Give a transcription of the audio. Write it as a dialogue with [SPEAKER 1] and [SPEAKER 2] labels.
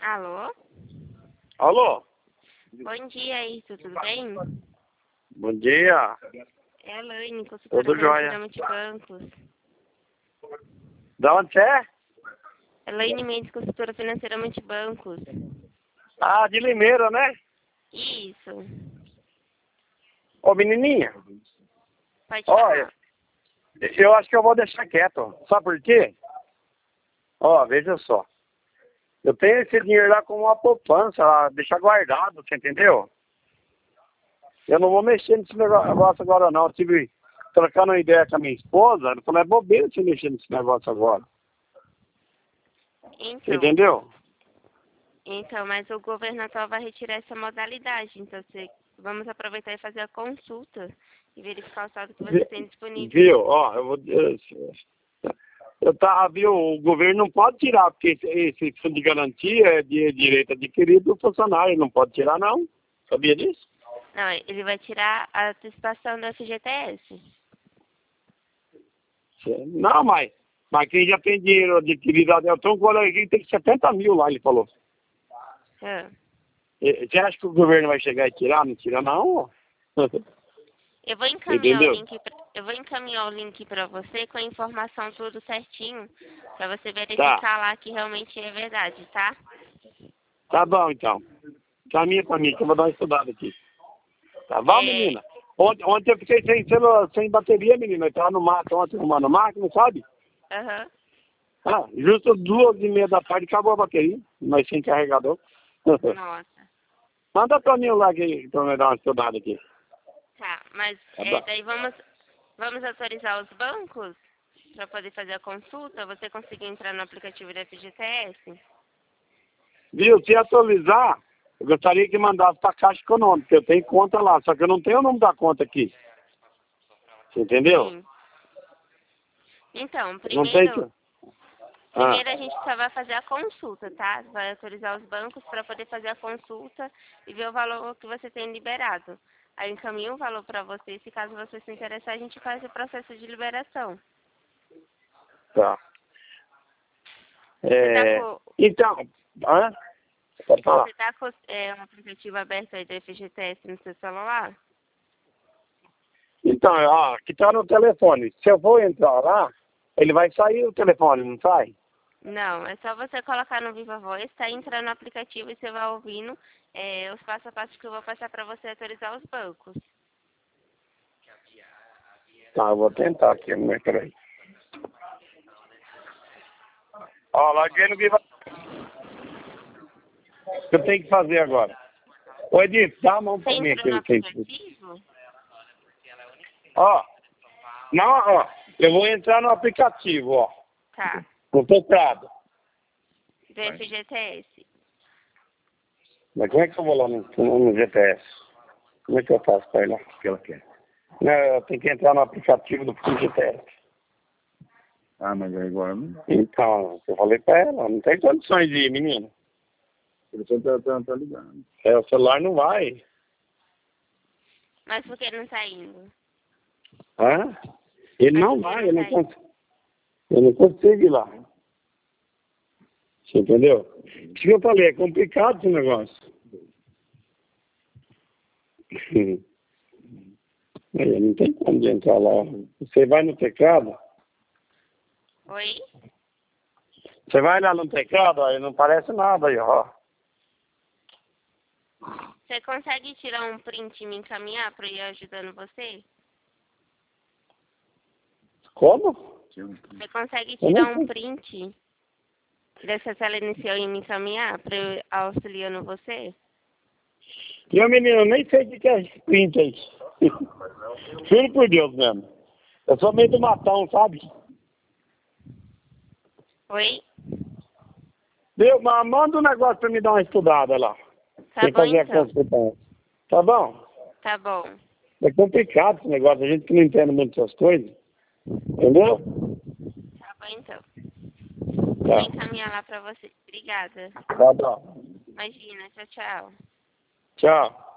[SPEAKER 1] Alô?
[SPEAKER 2] Alô?
[SPEAKER 1] Bom dia, Ito, tudo bem?
[SPEAKER 2] Bom dia.
[SPEAKER 1] É a Elaine, consultora
[SPEAKER 2] Tudo
[SPEAKER 1] financeira
[SPEAKER 2] jóia.
[SPEAKER 1] Multibancos.
[SPEAKER 2] Da onde você é?
[SPEAKER 1] Elaine Mendes, consultora financeira Multibancos.
[SPEAKER 2] Ah, de Limeira, né?
[SPEAKER 1] Isso.
[SPEAKER 2] Ô, menininha.
[SPEAKER 1] Pode
[SPEAKER 2] Olha,
[SPEAKER 1] falar.
[SPEAKER 2] eu acho que eu vou deixar quieto. Sabe por quê? Ó, veja só. Eu tenho esse dinheiro lá como uma poupança, lá, deixar guardado, você entendeu? Eu não vou mexer nesse negócio agora, não. Eu tive trocando uma ideia com a minha esposa, ela falou, é bobeira você mexer nesse negócio agora. Você entendeu?
[SPEAKER 1] Então, mas o governo atual vai retirar essa modalidade. Então, vamos aproveitar e fazer a consulta e verificar o saldo que você tem disponível.
[SPEAKER 2] Viu? Ó, viu? O governo não pode tirar, porque esse fundo de garantia é de direito adquirido do funcionário. Não pode tirar, não. Sabia disso?
[SPEAKER 1] Não, ele vai tirar a antecipação do FGTS.
[SPEAKER 2] Não, mas quem já tem dinheiro adquirido, eu tenho um colega que tem 70 mil lá, ele falou.
[SPEAKER 1] Ah.
[SPEAKER 2] Você acha que o governo vai chegar e tirar? Não tira, não.
[SPEAKER 1] Eu vou encaminhar
[SPEAKER 2] Entendeu?
[SPEAKER 1] o link para você com a informação tudo certinho, para você verificar lá que realmente é verdade, tá?
[SPEAKER 2] Tá bom, então. Caminha pra mim, que eu vou dar uma estudada aqui. Tá bom, menina? Ontem eu fiquei sem bateria, menina. Eu tava no mato ontem, arrumando máquina, sabe?
[SPEAKER 1] Aham.
[SPEAKER 2] Ah, justo 2h30 da tarde acabou a bateria, mas sem carregador.
[SPEAKER 1] Nossa.
[SPEAKER 2] Manda pra mim lá que pra eu dar uma estudada aqui.
[SPEAKER 1] Tá, mas
[SPEAKER 2] Tá bom.
[SPEAKER 1] daí vamos autorizar os bancos para poder fazer a consulta? Você conseguir entrar no aplicativo da FGTS?
[SPEAKER 2] Viu? Se atualizar, eu gostaria que mandasse pra Caixa Econômica, porque eu tenho conta lá, só que eu não tenho o nome da conta aqui. Você entendeu?
[SPEAKER 1] Sim. Então,
[SPEAKER 2] Não tem que...
[SPEAKER 1] primeiro a gente só vai fazer a consulta, tá? Vai autorizar os bancos para poder fazer a consulta e ver o valor que você tem liberado. Aí encaminha o valor para você, se caso você se interessar, a gente faz o processo de liberação.
[SPEAKER 2] Tá.
[SPEAKER 1] Você tá com,
[SPEAKER 2] Então, pode falar.
[SPEAKER 1] você tá com um aplicativo aberto aí da FGTS no seu celular?
[SPEAKER 2] Então, ó, que tá no telefone. Se eu vou entrar lá, ele vai sair o telefone, não sai?
[SPEAKER 1] Não, é só você colocar no Viva Voz, tá? Entra no aplicativo e você vai ouvindo os passo a passo que eu vou passar para você autorizar os bancos.
[SPEAKER 2] Tá, eu vou tentar aqui, mas peraí. Ó, larguei no Viva. O que eu tenho que fazer agora? Ô, Edith, dá a mão
[SPEAKER 1] Você
[SPEAKER 2] pra mim
[SPEAKER 1] entrou no
[SPEAKER 2] aqui.
[SPEAKER 1] aplicativo?
[SPEAKER 2] Ó, não, ó, eu vou entrar no aplicativo, ó.
[SPEAKER 1] Tá.
[SPEAKER 2] No teclado.
[SPEAKER 1] Do FGTS.
[SPEAKER 2] Mas como é que eu vou lá no GPS? Como é que eu faço pra ir lá? O que ela quer? Não, eu tenho que entrar no aplicativo do GPS.
[SPEAKER 3] Ah, mas é agora não.
[SPEAKER 2] Então, eu falei pra ela, não tem condições de ir, menino.
[SPEAKER 3] Ele só tá ligando.
[SPEAKER 2] O celular não vai.
[SPEAKER 1] Mas por que não tá indo?
[SPEAKER 2] Hã? Ele
[SPEAKER 1] Mas
[SPEAKER 2] não
[SPEAKER 1] por que
[SPEAKER 2] vai,
[SPEAKER 1] não tá indo?
[SPEAKER 2] eu não consigo ir lá. Você entendeu? O que eu falei, é complicado esse negócio. Aí, não tem como de entrar lá. Você vai no teclado,
[SPEAKER 1] Oi?
[SPEAKER 2] você vai lá no teclado, aí não aparece nada aí, ó.
[SPEAKER 1] Você consegue tirar um print e me encaminhar para eu ir ajudando você?
[SPEAKER 2] Como?
[SPEAKER 1] Você consegue tirar um print dessa tela inicial e me encaminhar para eu ir auxiliando você?
[SPEAKER 2] Meu menino, eu nem sei o que é sprint aí. Juro por Deus mesmo. Eu sou meio do matão, sabe?
[SPEAKER 1] Oi?
[SPEAKER 2] Meu, mas manda um negócio pra me dar uma estudada lá.
[SPEAKER 1] Tá
[SPEAKER 2] Sem
[SPEAKER 1] bom
[SPEAKER 2] fazer
[SPEAKER 1] então.
[SPEAKER 2] a consulta. Tá bom?
[SPEAKER 1] Tá bom.
[SPEAKER 2] É complicado esse negócio, a gente que não entende muito essas coisas. Entendeu?
[SPEAKER 1] Tá bom então.
[SPEAKER 2] Tá.
[SPEAKER 1] Vou encaminhar lá para você. Obrigada.
[SPEAKER 2] Tá bom.
[SPEAKER 1] Imagina, tchau, tchau.
[SPEAKER 2] Tchau.